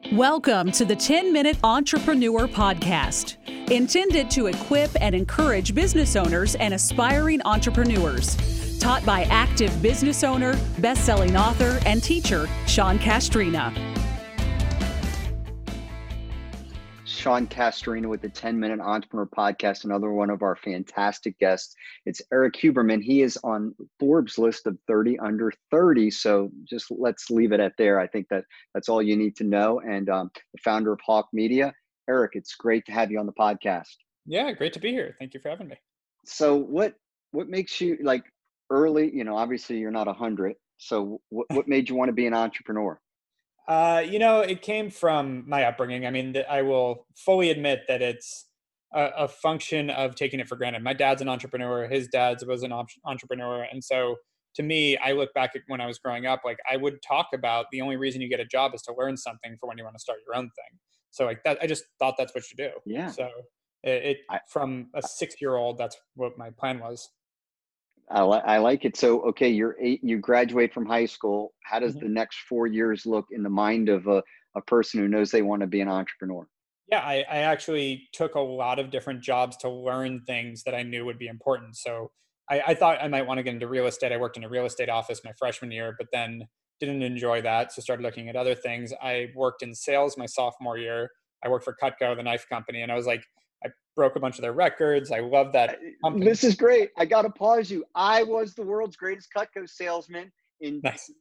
Welcome to the 10-Minute Entrepreneur Podcast, intended to equip and encourage business owners and aspiring entrepreneurs. Taught by active business owner, best-selling author, and teacher, Sean Castrina. Sean Castrina with the 10-Minute Entrepreneur Podcast, another one of our fantastic guests. It's Eric Huberman. He is on Forbes list of 30 under 30. So just let's leave it at there. I think that's all you need to know. And the founder of Hawk Media. Eric, it's great to have you on the podcast. Yeah, great to be here. Thank you for having me. So what makes you like early, obviously you're not 100. So what made you want to be an entrepreneur? It came from my upbringing. I mean, I will fully admit that it's a function of taking it for granted. My dad's an entrepreneur. His dad was an entrepreneur. And so to me, I look back at when I was growing up, like I would talk about the only reason you get a job is to learn something for when you want to start your own thing. So like that, I just thought that's what you do. Yeah. So from a 6-year-old, that's what my plan was. I like it. So, okay, you're 8, you graduate from high school. How does the next 4 years look in the mind of a person who knows they want to be an entrepreneur? Yeah, I actually took a lot of different jobs to learn things that I knew would be important. So I thought I might want to get into real estate. I worked in a real estate office my freshman year, but then didn't enjoy that. So started looking at other things. I worked in sales my sophomore year. I worked for Cutco, the knife company. And I was like, I broke a bunch of their records. I love that company. This is great. I got to pause you. I was the world's greatest Cutco salesman in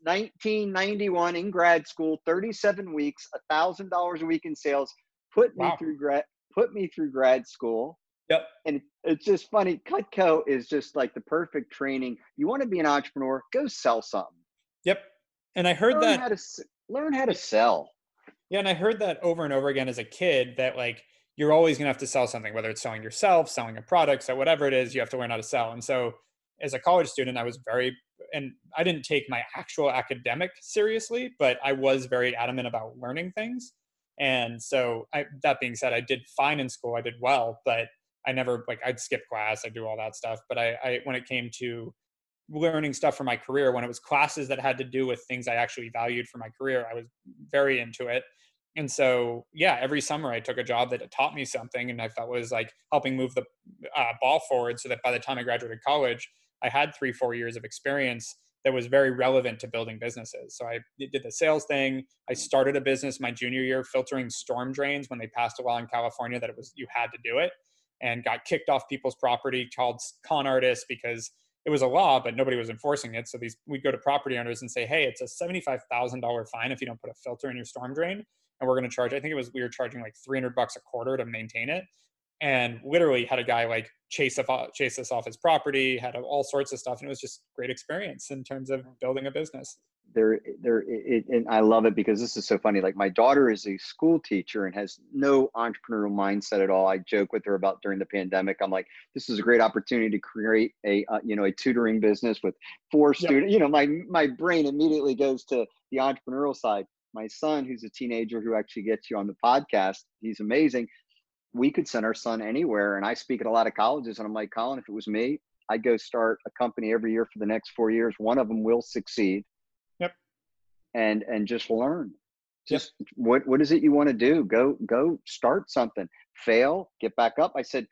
1991 in grad school, 37 weeks, $1,000 a week in sales, put me through grad school. Yep. And it's just funny. Cutco is just like the perfect training. You want to be an entrepreneur, go sell something. Yep. And I heard learn how to sell. Yeah. And I heard that over and over again as a kid that like, you're always going to have to sell something, whether it's selling yourself, selling a product, so whatever it is, you have to learn how to sell. And so as a college student, and I didn't take my actual academic seriously, but I was very adamant about learning things. And so that being said, I did fine in school. I did well, but I never, I'd skip class, I'd do all that stuff. But I when it came to learning stuff for my career, when it was classes that had to do with things I actually valued for my career, I was very into it. And so, yeah, every summer I took a job that taught me something, and I felt was like helping move the ball forward so that by the time I graduated college, I had 3-4 years of experience that was very relevant to building businesses. So I did the sales thing. I started a business my junior year filtering storm drains when they passed a law in California that you had to do it, and got kicked off people's property, called con artists because it was a law, but nobody was enforcing it. So we'd go to property owners and say, hey, it's a $75,000 fine if you don't put a filter in your storm drain. And we're going to charge, we were charging like $300 a quarter to maintain it. And literally had a guy like chase us off his property, had all sorts of stuff. And it was just great experience in terms of building a business. And I love it because this is so funny. Like my daughter is a school teacher and has no entrepreneurial mindset at all. I joke with her about during the pandemic. I'm like, this is a great opportunity to create a tutoring business with 4 students. My brain immediately goes to the entrepreneurial side. My son, who's a teenager who actually gets you on the podcast, he's amazing. We could send our son anywhere. And I speak at a lot of colleges and I'm like, Colin, if it was me, I'd go start a company every year for the next 4 years. One of them will succeed. Yep. And just learn. Just what is it you want to do? Go start something. Fail, get back up. I said,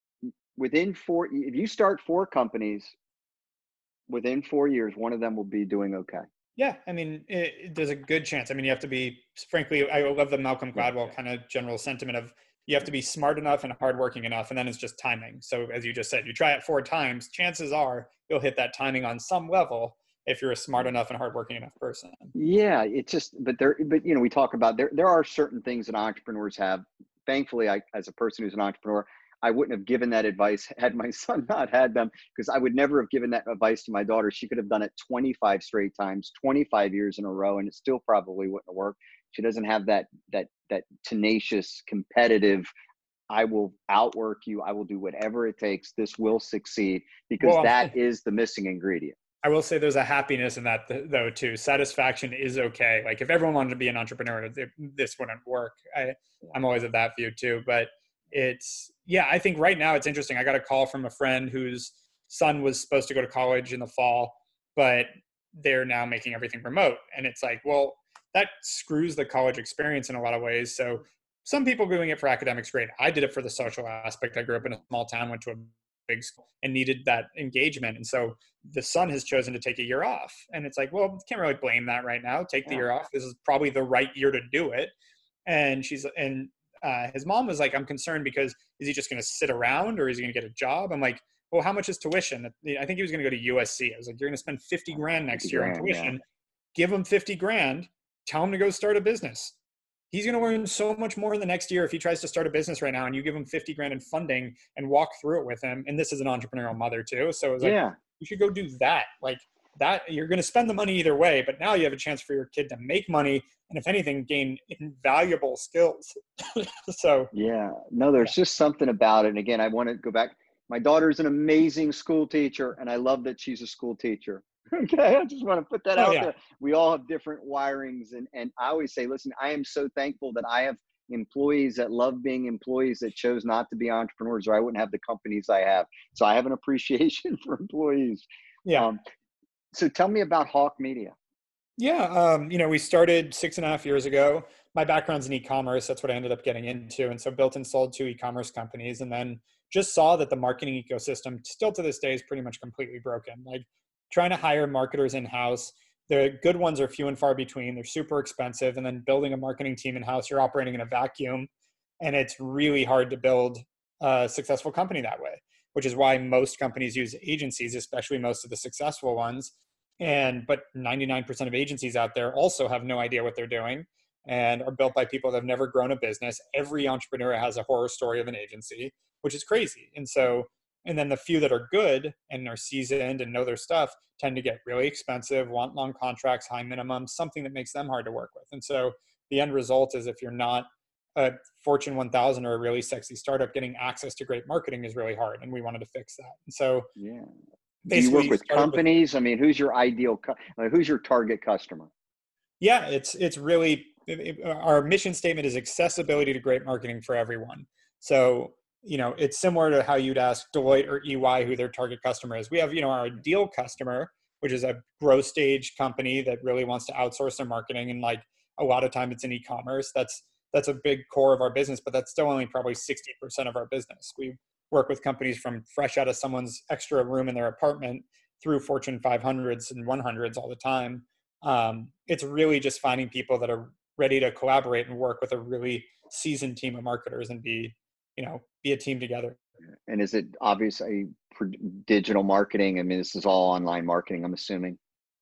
if you start 4 companies, within 4 years, one of them will be doing okay. Yeah, I mean, there's a good chance. I mean, you have to be, frankly, I love the Malcolm Gladwell kind of general sentiment of you have to be smart enough and hardworking enough, and then it's just timing. So as you just said, you try it 4 times, chances are you'll hit that timing on some level if you're a smart enough and hardworking enough person. Yeah, it's just, but we talk about there are certain things that entrepreneurs have. Thankfully, as a person who's an entrepreneur, I wouldn't have given that advice had my son not had them, because I would never have given that advice to my daughter. She could have done it 25 straight times, 25 years in a row, and it still probably wouldn't have worked. She doesn't have that tenacious, competitive, I will outwork you. I will do whatever it takes. This will succeed, because that is the missing ingredient. I will say there's a happiness in that though too. Satisfaction is okay. Like if everyone wanted to be an entrepreneur, this wouldn't work. I'm always of that view too, but I think right now it's interesting. I got a call from a friend whose son was supposed to go to college in the fall, but they're now making everything remote. And it's like, well, that screws the college experience in a lot of ways. So some people doing it for academics, great. I did it for the social aspect. I grew up in a small town, went to a big school, and needed that engagement. And so the son has chosen to take a year off. And it's like, well, can't really blame that right now. Take the year off. This is probably the right year to do it. And his mom was like, I'm concerned because is he just going to sit around or is he going to get a job? I'm like, well, how much is tuition? I think he was going to go to USC. I was like, you're going to spend 50 grand next year on tuition. Yeah. Give him 50 grand. Tell him to go start a business. He's going to learn so much more in the next year if he tries to start a business right now and you give him 50 grand in funding and walk through it with him. And this is an entrepreneurial mother too. So it was like, you should go do that. Like that, you're going to spend the money either way, but now you have a chance for your kid to make money. And if anything, gain invaluable skills. So, there's just something about it. And again, I want to go back. My daughter's an amazing school teacher and I love that she's a school teacher. Okay, I just want to put that out there. We all have different wirings. And I always say, listen, I am so thankful that I have employees that love being employees that chose not to be entrepreneurs, or I wouldn't have the companies I have. So I have an appreciation for employees. So tell me about Hawk Media. We started 6.5 years ago. My background's in e-commerce. That's what I ended up getting into. And so built and sold 2 e-commerce companies, and then just saw that the marketing ecosystem still to this day is pretty much completely broken. Like trying to hire marketers in-house, the good ones are few and far between. They're super expensive. And then building a marketing team in-house, you're operating in a vacuum. And it's really hard to build a successful company that way, which is why most companies use agencies, especially most of the successful ones. But 99% of agencies out there also have no idea what they're doing and are built by people that have never grown a business. Every entrepreneur has a horror story of an agency, which is crazy. And then the few that are good and are seasoned and know their stuff tend to get really expensive, want long contracts, high minimums, something that makes them hard to work with. And so the end result is if you're not a Fortune 1000 or a really sexy startup, getting access to great marketing is really hard. And we wanted to fix that. And so do you work with companies? I mean, who's your ideal, who's your target customer? It's really, our mission statement is accessibility to great marketing for everyone. So, it's similar to how you'd ask Deloitte or EY who their target customer is. We have, our ideal customer, which is a growth stage company that really wants to outsource their marketing. And like a lot of time it's in e-commerce. That's a big core of our business, but that's still only probably 60% of our business. We work with companies from fresh out of someone's extra room in their apartment through Fortune 500s and 100s all the time. It's really just finding people that are ready to collaborate and work with a really seasoned team of marketers and be a team together. And is it obviously digital marketing? I mean, this is all online marketing, I'm assuming.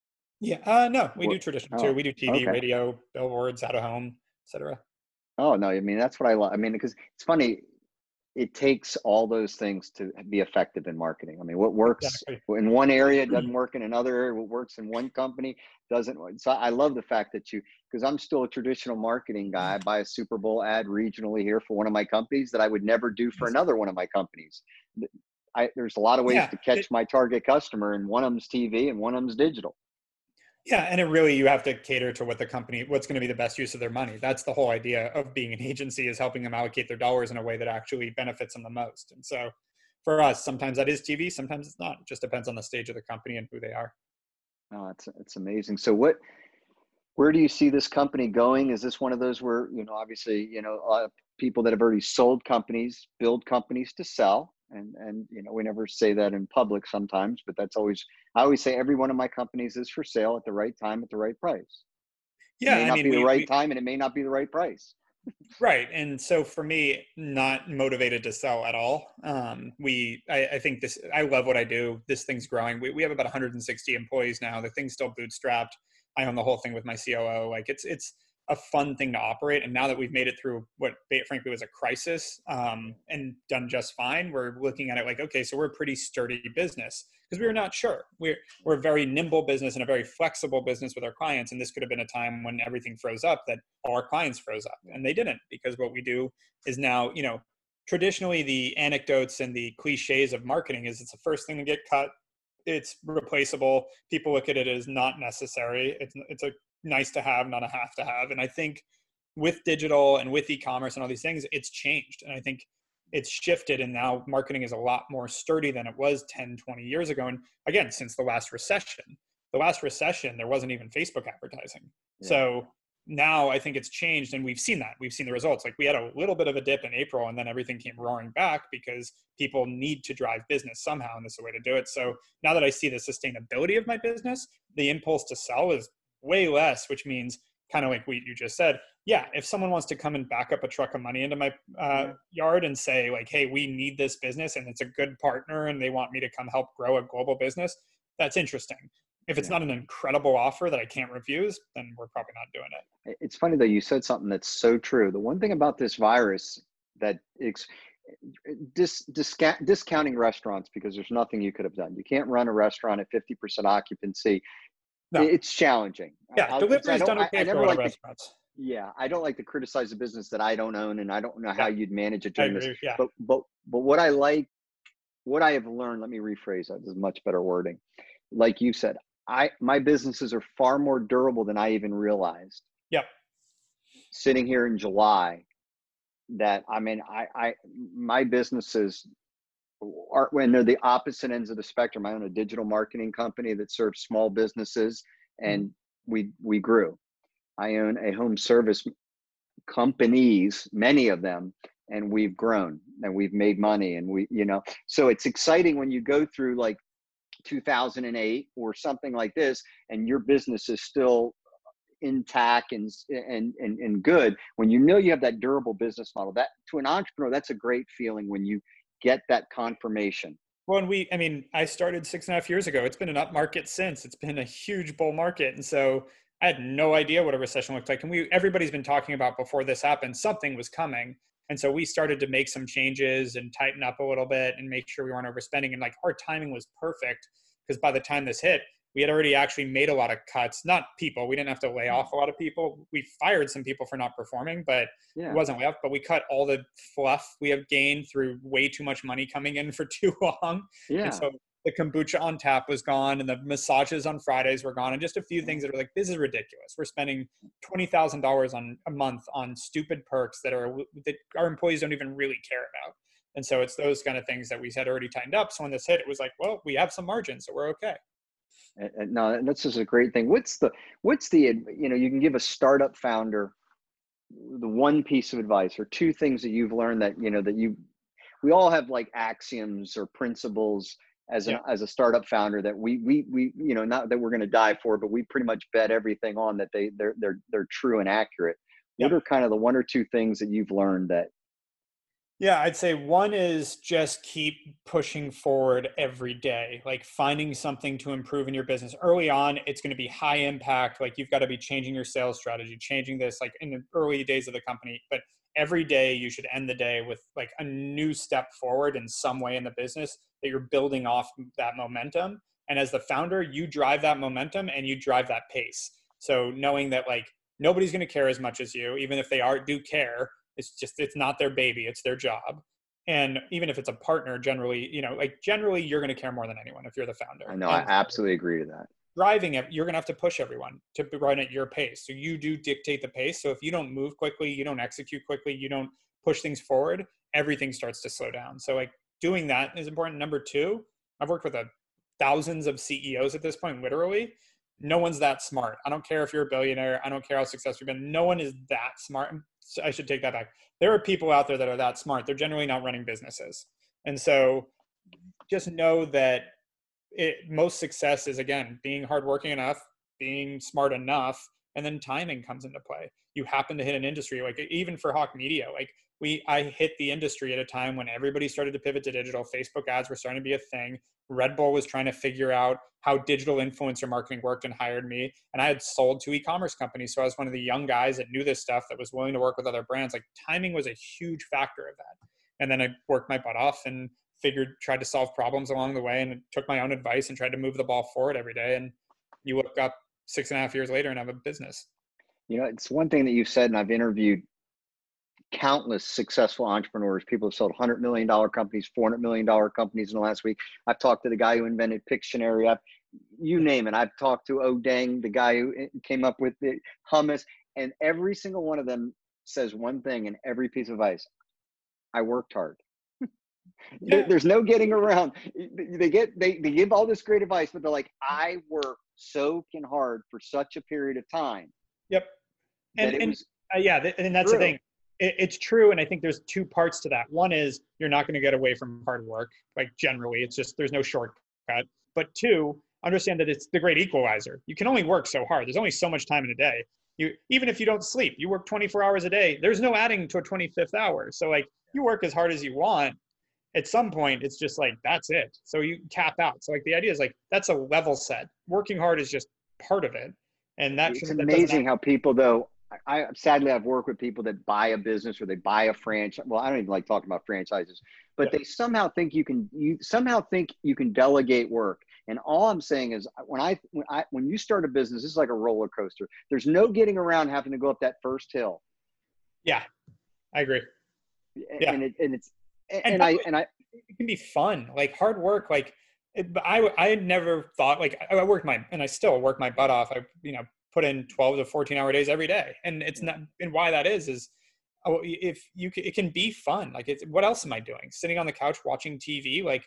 No, we do traditional too. We do TV, radio, billboards, out of home, etc. Oh, no, I mean, that's what I love. I mean, because it's funny, it takes all those things to be effective in marketing. I mean, what works in one area doesn't work in another area. What works in one company doesn't. So I love the fact that because I'm still a traditional marketing guy. I buy a Super Bowl ad regionally here for one of my companies that I would never do for another one of my companies. There's a lot of ways to catch my target customer, and one of them's TV and one of them's digital. And you have to cater to what's going to be the best use of their money. That's the whole idea of being an agency, is helping them allocate their dollars in a way that actually benefits them the most. And so for us, sometimes that is TV, sometimes it's not. It just depends on the stage of the company and who they are. Oh, it's amazing. So where do you see this company going? Is this one of those where, obviously, a lot of people that have already sold companies, build companies to sell. And we never say that in public sometimes, but I always say every one of my companies is for sale at the right time, at the right price. It may not be the right time and it may not be the right price. Right. And so for me, not motivated to sell at all. I think I love what I do. This thing's growing. We have about 160 employees now. The thing's still bootstrapped. I own the whole thing with my COO. Like it's a fun thing to operate. And now that we've made it through what frankly was a crisis and done just fine, we're looking at it like, okay, so we're a pretty sturdy business because we were not sure. We're a very nimble business and a very flexible business with our clients. And this could have been a time when everything froze up that all our clients froze up, and they didn't, because what we do is now, traditionally the anecdotes and the cliches of marketing is it's the first thing to get cut. It's replaceable. People look at it as not necessary. It's a nice to have, not a have to have. And I think with digital and with e-commerce and all these things, it's changed. And I think it's shifted, and now marketing is a lot more sturdy than it was 10, 20 years ago. And again, since the last recession, there wasn't even Facebook advertising. Yeah. So now I think it's changed, and we've seen that. We've seen the results. Like we had a little bit of a dip in April, and then everything came roaring back because people need to drive business somehow, and this is the way to do it. So now that I see the sustainability of my business, the impulse to sell is way less, which means kind of like what you just said. Yeah, if someone wants to come and back up a truck of money into my yard and say like, hey, we need this business and it's a good partner and they want me to come help grow a global business, that's interesting. If it's not an incredible offer that I can't refuse, then we're probably not doing it. It's funny though, you said something that's so true. The one thing about this virus that discounting restaurants, because there's nothing you could have done. You can't run a restaurant at 50% occupancy. No. It's challenging. Yeah, delivery's done okay for a lot of restaurants. Yeah, I don't like to criticize a business that I don't own, and I don't know how you'd manage it during this. Yeah. But what I like, what I have learned, let me rephrase that. This is much better wording. Like you said, my businesses are far more durable than I even realized. Yep. Sitting here in July, my businesses are, when they're the opposite ends of the spectrum. I own a digital marketing company that serves small businesses, and we grew. I own a home service companies, many of them, and we've grown and we've made money, and so it's exciting when you go through like 2008 or something like this, and your business is still intact and good. When you have that durable business model, that to an entrepreneur, that's a great feeling when you get that confirmation. Well, and I started 6.5 years ago. It's been an up market since. It's been a huge bull market, and so I had no idea what a recession looked like. And everybody's been talking about before this happened, something was coming. And so we started to make some changes and tighten up a little bit and make sure we weren't overspending. And like our timing was perfect because by the time this hit, we had already actually made a lot of cuts, not people. We didn't have to lay off a lot of people. We fired some people for not performing, but it wasn't layoff, but we cut all the fluff we have gained through way too much money coming in for too long. Yeah. And so the kombucha on tap was gone, and the massages on Fridays were gone, and just a few things that are like, this is ridiculous. We're spending $20,000 on a month on stupid perks that our employees don't even really care about. And so it's those kind of things that we had already tightened up. So when this hit, it was like, well, we have some margin, so we're okay. No, that's just a great thing. What's the you can give a startup founder the one piece of advice or two things that you've learned that we all have like axioms or principles as a startup founder that we not that we're going to die for, but we pretty much bet everything on that they're true and accurate. What are kind of the one or two things that you've learned that? Yeah, I'd say one is just keep pushing forward every day, like finding something to improve in your business. Early on, it's going to be high impact. Like you've got to be changing your sales strategy, changing this like in the early days of the company. But every day you should end the day with like a new step forward in some way in the business that you're building off that momentum. And as the founder, you drive that momentum and you drive that pace. So knowing that like nobody's going to care as much as you, even if they do care. It's not their baby, it's their job. And even if it's a partner, generally you're going to care more than anyone if you're the founder. I know, I absolutely agree to that. Driving it, you're going to have to push everyone to run at your pace. So you do dictate the pace. So if you don't move quickly, you don't execute quickly, you don't push things forward, everything starts to slow down. So like doing that is important. Number two, I've worked with thousands of CEOs at this point, literally. No one's that smart. I don't care if you're a billionaire. I don't care how successful you've been. No one is that smart. I should take that back. There are people out there that are that smart. They're generally not running businesses. And so just know that most success is, again, being hardworking enough, being smart enough, and then timing comes into play. You happen to hit an industry, like even for Hawk Media, like I hit the industry at a time when everybody started to pivot to digital. Facebook ads were starting to be a thing. Red Bull was trying to figure out how digital influencer marketing worked and hired me. And I had sold to e-commerce companies. So I was one of the young guys that knew this stuff, that was willing to work with other brands. Like timing was a huge factor of that. And then I worked my butt off and tried to solve problems along the way, and took my own advice and tried to move the ball forward every day. And you look up 6.5 years later and have a business. It's one thing that you've said, and I've interviewed countless successful entrepreneurs. People have sold $100 million companies, $400 million companies in the last week. I've talked to the guy who invented Pictionary. You name it. I've talked to Odang, the guy who came up with the hummus, and every single one of them says one thing in every piece of advice: I worked hard. There's no getting around. They give all this great advice, but they're like, I worked so hard for such a period of time. Yep. that it was and that's the true. thing. It's true. And I think there's two parts to that. One is you're not going to get away from hard work. Like generally, it's just, there's no shortcut. But two, understand that it's the great equalizer. You can only work so hard. There's only so much time in a day. Even if you don't sleep, you work 24 hours a day. There's no adding to a 25th hour. So like you work as hard as you want. At some point, it's just like, that's it. So you cap out. So like the idea is like, that's a level set. Working hard is just part of it. And It's amazing how people, though, I sadly I've worked with people that buy a business or they buy a franchise. Well, I don't even like talking about franchises, but they somehow think you can delegate work. And all I'm saying is when you start a business, this is like a roller coaster. There's no getting around having to go up that first hill. Yeah, I agree. Yeah. And it can be fun, like hard work. Like I never thought, like I still work my butt off. I, put in 12 to 14 hour days every day. And it's not, and why that is it can be fun. Like what else am I doing? Sitting on the couch watching TV? Like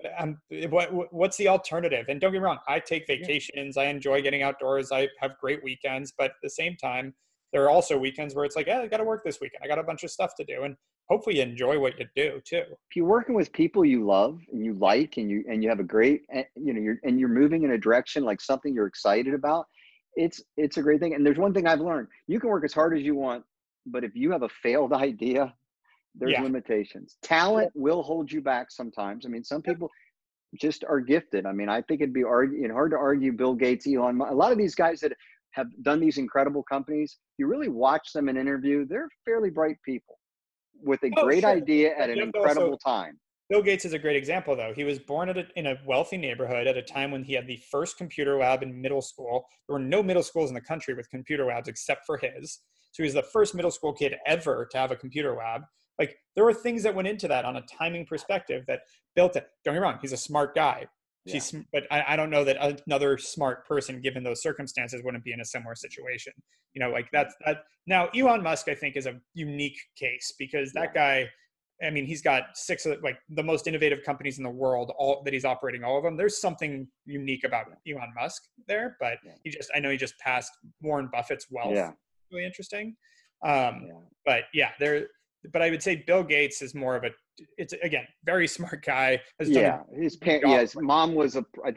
what's the alternative? And don't get me wrong, I take vacations. I enjoy getting outdoors. I have great weekends, but at the same time, there are also weekends where it's like, I got to work this weekend. I got a bunch of stuff to do. And hopefully you enjoy what you do too. If you're working with people you love and you like, and you have a great, you're moving in a direction, like something you're excited about, it's a great thing. And there's one thing I've learned: you can work as hard as you want, but if you have a failed idea, there's limitations. Talent will hold you back sometimes. I mean, some people just are gifted. I mean, I think it'd be hard to argue Bill Gates, Elon Musk, a lot of these guys that have done these incredible companies. You really watch them in an interview, they're fairly bright people with a great idea at an incredible time. Bill Gates is a great example, though. He was born in a wealthy neighborhood at a time when he had the first computer lab in middle school. There were no middle schools in the country with computer labs except for his. So he was the first middle school kid ever to have a computer lab. Like there were things that went into that on a timing perspective that built it. Don't get me wrong, he's a smart guy. Yeah. But I don't know that another smart person, given those circumstances, wouldn't be in a similar situation. Like that. Now, Elon Musk, I think, is a unique case because that guy, I mean, he's got 6 of the most innovative companies in the world, all that he's operating all of them. There's something unique about Elon Musk there, but I know he just passed Warren Buffett's wealth. Yeah. Really interesting. But I would say Bill Gates is more of it's again, very smart guy. His mom was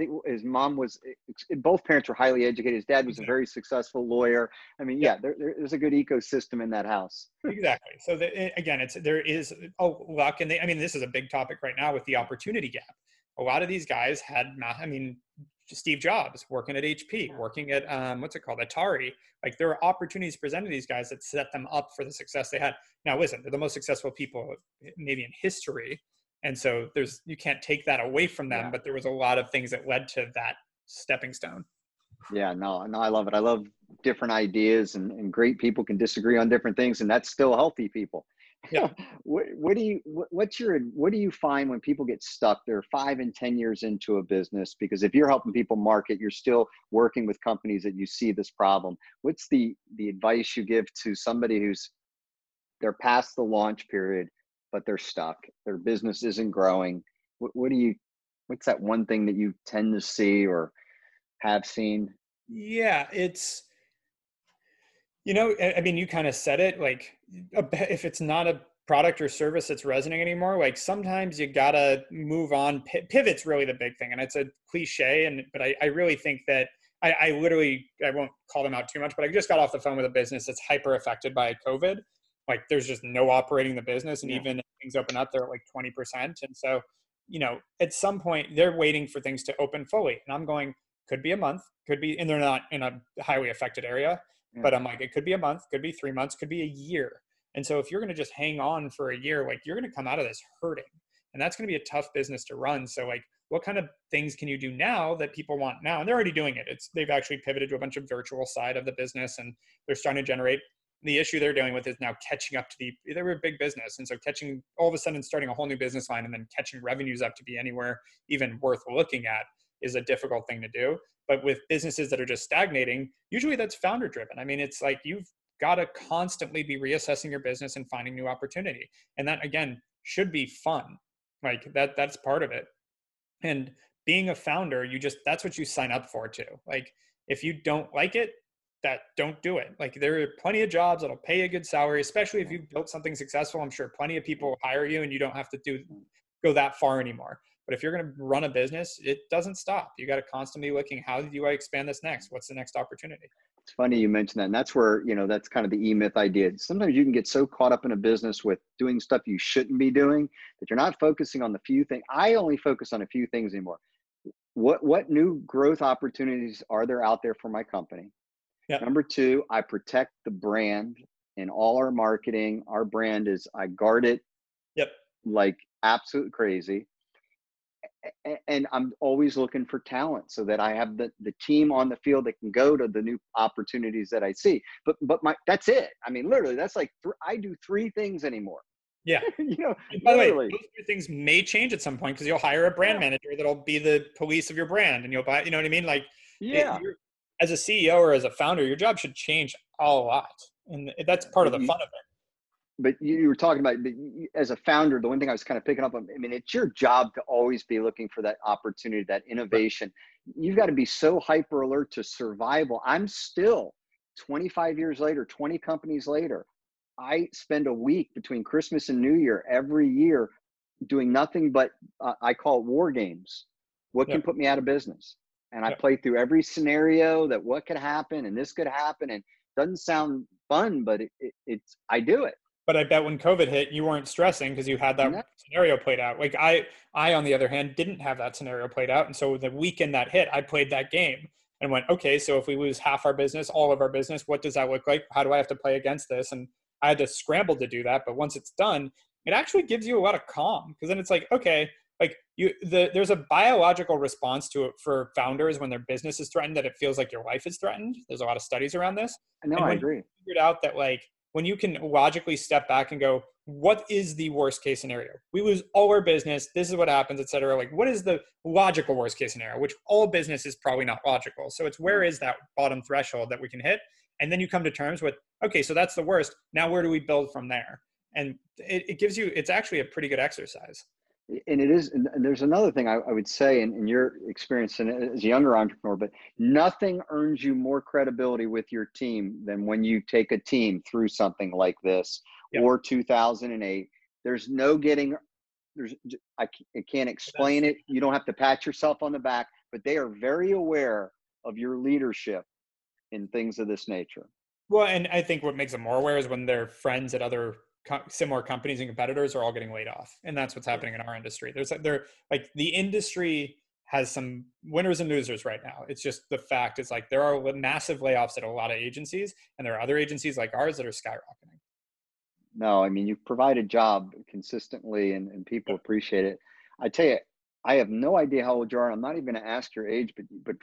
both parents were highly educated. His dad was a very successful lawyer. I mean, there's a good ecosystem in that house. Exactly. So there is luck. And this is a big topic right now with the opportunity gap. A lot of these guys had, Steve Jobs working at HP, working at Atari. Like there are opportunities presented to these guys that set them up for the success they had. Now, listen, they're the most successful people maybe in history, and so you can't take that away from them. Yeah. But there was a lot of things that led to that stepping stone. Yeah, no, I love it. I love different ideas, and great people can disagree on different things, and that's still healthy people. Yeah. What do you find when people get stuck? They're 5 and 10 years into a business, because if you're helping people market, you're still working with companies that you see this problem. What's the advice you give to somebody they're past the launch period, but they're stuck? Their business isn't growing. What's that one thing that you tend to see or have seen? Yeah, it's, you kind of said it, like if it's not a product or service that's resonating anymore, like sometimes you gotta move on. Pivot's really the big thing. And it's a cliche, but I really think that I won't call them out too much, but I just got off the phone with a business that's hyper affected by COVID. Like there's just no operating the business. And even if things open up, they're at like 20%. And so, at some point they're waiting for things to open fully. And I'm going, could be a month, could be, and they're not in a highly affected area. But I'm like, it could be a month, could be 3 months, could be a year. And so if you're going to just hang on for a year, like you're going to come out of this hurting, and that's going to be a tough business to run. So like, what kind of things can you do now that people want now? And they're already doing it. They've actually pivoted to a bunch of virtual side of the business, and they're starting to generate. The issue they're dealing with is now catching up to they were a big business. And so all of a sudden starting a whole new business line and then catching revenues up to be anywhere even worth looking at is a difficult thing to do. But with businesses that are just stagnating, usually that's founder driven. It's like you've got to constantly be reassessing your business and finding new opportunity. And that, again, should be fun. Like that's part of it. And being a founder, that's what you sign up for too. Like if you don't like it, that don't do it. Like there are plenty of jobs that'll pay a good salary, especially if you've built something successful. I'm sure plenty of people will hire you and you don't have to go that far anymore. But if you're going to run a business, it doesn't stop. You got to constantly looking, how do I expand this next? What's the next opportunity? It's funny you mentioned that. And that's where, that's kind of the E-Myth idea. Sometimes you can get so caught up in a business with doing stuff you shouldn't be doing that you're not focusing on the few things. I only focus on a few things anymore. What new growth opportunities are there out there for my company? Yep. Number two, I protect the brand in all our marketing. Our brand I guard it. Yep. Like absolute crazy. And I'm always looking for talent so that I have the team on the field that can go to the new opportunities that I see. But that's it. I mean, literally, that's like I do 3 things anymore. Yeah. By the way, those 3 things may change at some point because you'll hire a brand manager that'll be the police of your brand, and you'll buy. You know what I mean? Like, as a CEO or as a founder, your job should change a lot, and that's part of the fun of it. But you were talking about, as a founder, the one thing I was kind of picking up on, I mean, it's your job to always be looking for that opportunity, that innovation. You've got to be so hyper alert to survival. I'm still 25 years later, 20 companies later, I spend a week between Christmas and New Year every year doing nothing but, I call it war games. What can put me out of business? And I play through every scenario that what could happen and this could happen. And it doesn't sound fun, but I do it. But I bet when COVID hit, you weren't stressing because you had that scenario played out. Like I, on the other hand, didn't have that scenario played out. And so the weekend that hit, I played that game and went, okay, so if we lose half our business, all of our business, what does that look like? How do I have to play against this? And I had to scramble to do that. But once it's done, it actually gives you a lot of calm because then it's like, okay, like there's a biological response to it for founders when their business is threatened, that it feels like your life is threatened. There's a lot of studies around this. I agree. Figured out that like, when you can logically step back and go, what is the worst case scenario? We lose all our business. This is what happens, et cetera. Like, what is the logical worst case scenario? Which all business is probably not logical. So it's where is that bottom threshold that we can hit? And then you come to terms with, okay, so that's the worst. Now, where do we build from there? And it gives you, it's actually a pretty good exercise. And it is, and there's another thing I would say in your experience as a younger entrepreneur, but nothing earns you more credibility with your team than when you take a team through something like this or 2008. There's no getting, I can't explain it. You don't have to pat yourself on the back, but they are very aware of your leadership in things of this nature. Well, and I think what makes them more aware is when their friends at other similar companies and competitors are all getting laid off. And that's what's happening in our industry. Like the industry has some winners and losers right now. It's just the fact it's like there are massive layoffs at a lot of agencies, and there are other agencies like ours that are skyrocketing. No, I mean, you provide a job consistently and people appreciate it. I tell you, I have no idea how old you are. I'm not even going to ask your age, but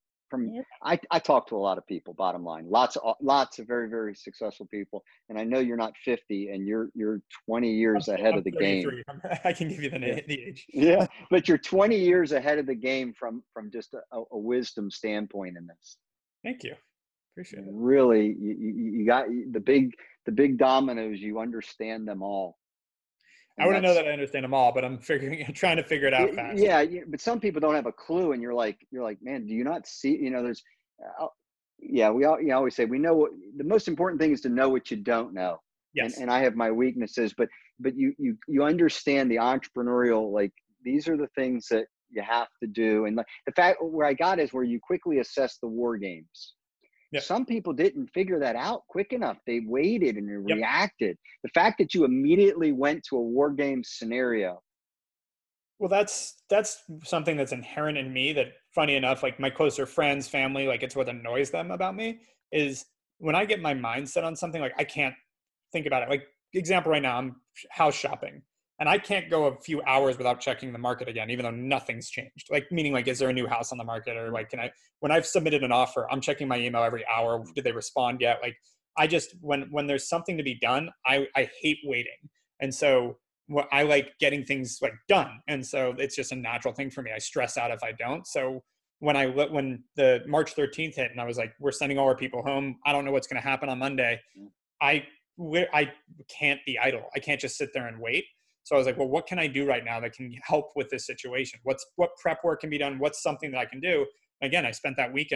I talk to a lot of people, bottom line, lots of very, very successful people. And I know you're not 50 and you're 20 years ahead of the game. I can give you the age. Yeah. But you're 20 years ahead of the game from just a wisdom standpoint in this. Thank you. Appreciate it. Really, you got the big dominoes, you understand them all. I wouldn't know that I understand them all, but I'm trying to figure it out fast. Yeah, but some people don't have a clue, and you're like, man, do you not see? There's, we always say we know what the most important thing is to know what you don't know. Yes. And I have my weaknesses, but you understand the entrepreneurial, like these are the things that you have to do, and the fact where I got is where you quickly assess the war games. Yep. Some people didn't figure that out quick enough. They waited and reacted. The fact that you immediately went to a war game scenario. Well, that's something that's inherent in me that, funny enough, like my closer friends, family, like it's what annoys them about me is when I get my mind set on something, like I can't think about it. Like example right now, I'm house shopping. And I can't go a few hours without checking the market again, even though nothing's changed. Like, meaning like, is there a new house on the market? Or like, when I've submitted an offer, I'm checking my email every hour. Did they respond yet? Like, I just, when there's something to be done, I hate waiting. And so I like getting things like done. And so it's just a natural thing for me. I stress out if I don't. So when the March 13th hit and I was like, we're sending all our people home, I don't know what's going to happen on Monday. I can't be idle. I can't just sit there and wait. So I was like, well, what can I do right now that can help with this situation? What prep work can be done? What's something that I can do? And again, I spent that weekend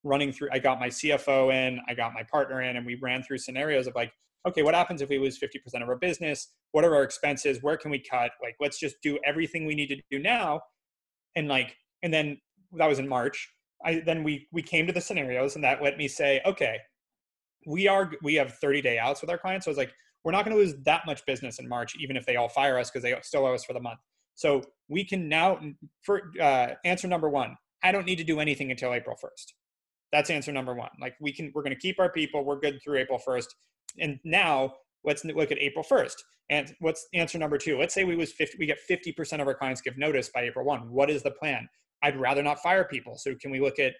running through, I got my CFO in, I got my partner in, and we ran through scenarios of like, okay, what happens if we lose 50% of our business? What are our expenses? Where can we cut? Like, let's just do everything we need to do now. And like, and then that was in March. Then we came to the scenarios, and that let me say, okay, we have 30-day outs with our clients. So I was like, we're not going to lose that much business in March, even if they all fire us, because they still owe us for the month. So we can now, for answer number one, I don't need to do anything until April 1st. That's answer number one. Like we're going to keep our people. We're good through April 1st. And now let's look at April 1st. And what's answer number two? Let's say we get 50% of our clients give notice by April 1. What is the plan? I'd rather not fire people. So can we look at,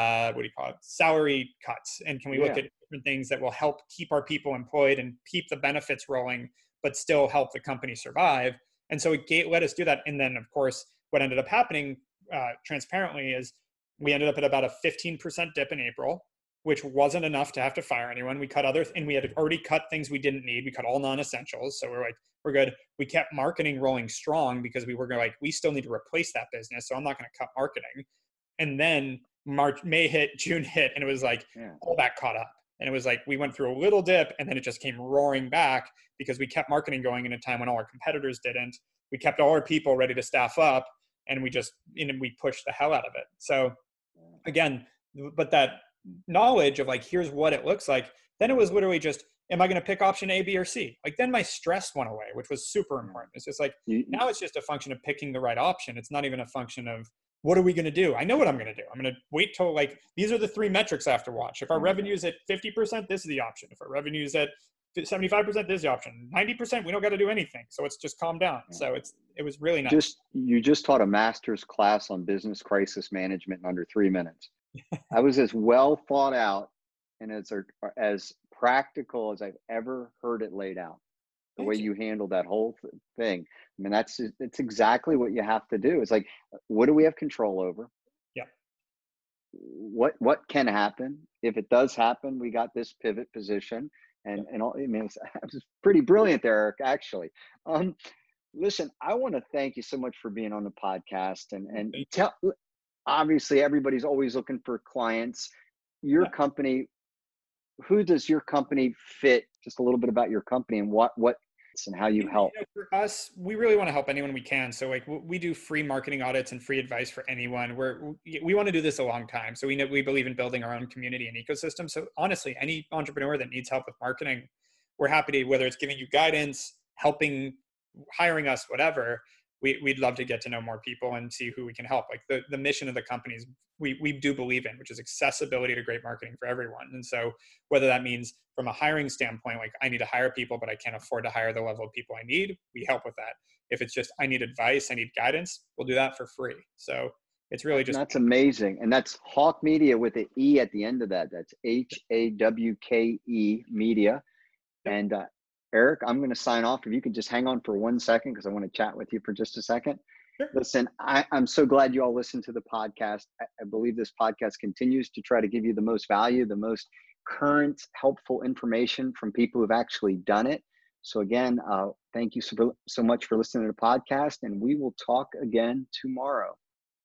salary cuts? And can we look at different things that will help keep our people employed and keep the benefits rolling, but still help the company survive? And so it let us do that. And then of course, what ended up happening transparently is we ended up at about a 15% dip in April, which wasn't enough to have to fire anyone. We cut and we had already cut things we didn't need. We cut all non-essentials. So we're like, we're good. We kept marketing rolling strong because we were like, we still need to replace that business. So I'm not going to cut marketing. And then May hit, June hit, and it was like all that caught up. And it was like, we went through a little dip and then it just came roaring back because we kept marketing going in a time when all our competitors didn't. We kept all our people ready to staff up, and we pushed the hell out of it. So again, but that knowledge of like, here's what it looks like. Then it was literally just, am I going to pick option A, B, or C? Like then my stress went away, which was super important. It's just like, now it's just a function of picking the right option. It's not even a function of what are we going to do? I know what I'm going to do. I'm going to wait till like, these are the three metrics I have to watch. If our revenue is at 50%, this is the option. If our revenue is at 75%, this is the option. 90%, we don't got to do anything. So it's just calm down. So it was really nice. You just taught a master's class on business crisis management in under 3 minutes. I was as well thought out and as practical as I've ever heard it laid out. The way you handled that whole thing. I mean, it's exactly what you have to do. It's like, what do we have control over? Yeah. What can happen? If it does happen, we got this pivot position. And all, I mean, it was pretty brilliant there, Eric, actually. Listen, I want to thank you so much for being on the podcast and obviously everybody's always looking for clients. Your company, who does your company fit? Just a little bit about your company and what and how you help. For us, we really want to help anyone we can. So like we do free marketing audits and free advice for anyone. We want to do this a long time. So we believe in building our own community and ecosystem. So honestly, any entrepreneur that needs help with marketing, we're happy to, whether it's giving you guidance, helping, hiring us, whatever. We'd love to get to know more people and see who we can help. Like the mission of the company is we do believe in, which is accessibility to great marketing for everyone. And so whether that means from a hiring standpoint, like I need to hire people, but I can't afford to hire the level of people I need, we help with that. If it's just, I need advice, I need guidance, we'll do that for free. So it's really just. That's amazing. And that's Hawke Media with an E at the end of that. That's HAWKE Media. And Eric, I'm going to sign off. If you could just hang on for 1 second, because I want to chat with you for just a second. Sure. Listen, I'm so glad you all listened to the podcast. I believe this podcast continues to try to give you the most value, the most current, helpful information from people who've actually done it. So again, thank you so much for listening to the podcast, and we will talk again tomorrow.